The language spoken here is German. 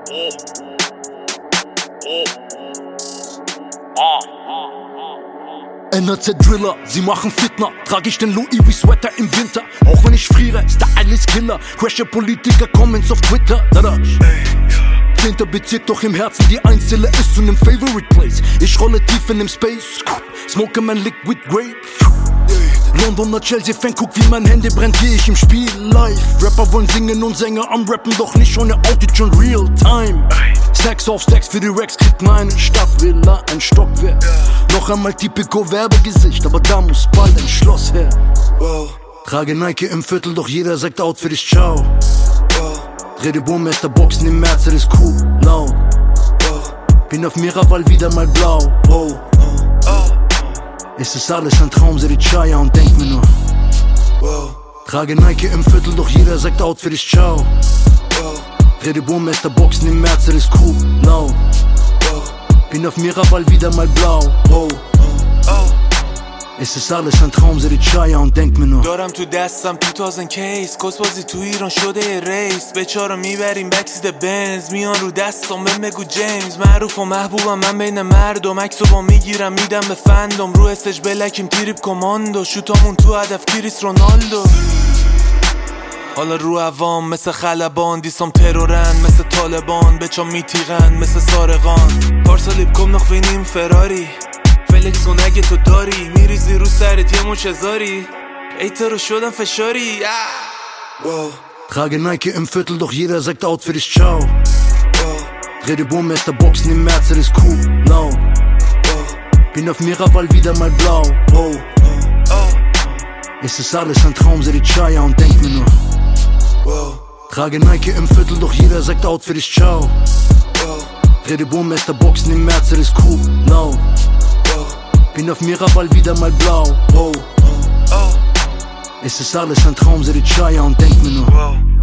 NRZ-Driller, sie machen Fitner. Trag ich den Louis wie Sweater im Winter. Auch wenn ich friere, Style ist Killer. Crasher Politiker, Comments auf Twitter. Dadasch. 10. Bezirk, doch im Herzen die Einzelle ist zu nem Favorite Place. Ich rolle tief in dem Space, smoke mein Liquid Grape. Londoner Chelsea-Fan, guck wie mein Handy brennt, geh ich im Spiel live. Rapper wollen singen und Sänger am Rappen, doch nicht ohne Autotune real time. Stacks auf Stacks für die Racks, kriegt meine Stadtvilla ein Stockwerk. Noch einmal typico Werbegesicht, aber da muss bald ein Schloss her. Trage Nike im Viertel, doch jeder sagt out für dich ciao. Dreh die Burmester Boxen im Mercedes cool, laut. Bin auf Miraval wieder mal blau. Es ist alles ein Traum, seh die Chaya und denk mir nur. Trage Nike im Viertel, doch jeder sagt out für dich ciao. Dreh die Burmester Boxen im Mercedes cool, laut. Bin auf Miraval wieder mal blau. Es ist alles ein Traum, seh die Chaya und denk mir nur. دارم تو دستم 2000 کیس کسبازی تو ایران شده ریس بچارا میبریم بکسید بنز میان رو دستم به مگو جیمز معروف و محبوبم من بین مردم عکسو با میگیرم میدم به فندم رو استش بلکیم تریپ کماندو شوتامون تو هدف کریس رونالدو حالا رو عوام مثل خلبان دیسام ترورن مثل طالبان بچا میتیغن مثل سارقان پارسالیب کم نخوینیم فراری فلکس و نگه تو داری میریزی رو سرت یه مچ هزاری ای تو رو شدم فشاری Trage Nike im Viertel, doch jeder sagt out für dich ciao. Dreh die Burmester Boxen im Mercedes cool, laut. Bin auf Miraval wieder mal blau. Es ist alles ein Traum, seh die Chaya und denk mir nur. Trage Nike im Viertel, doch jeder sagt out für dich ciao. Dreh die Burmester Boxen im Mercedes cool, laut. Bin auf Miraval wieder mal blau. Es ist alles ein Traum, seh die Chaya und denk mir nur.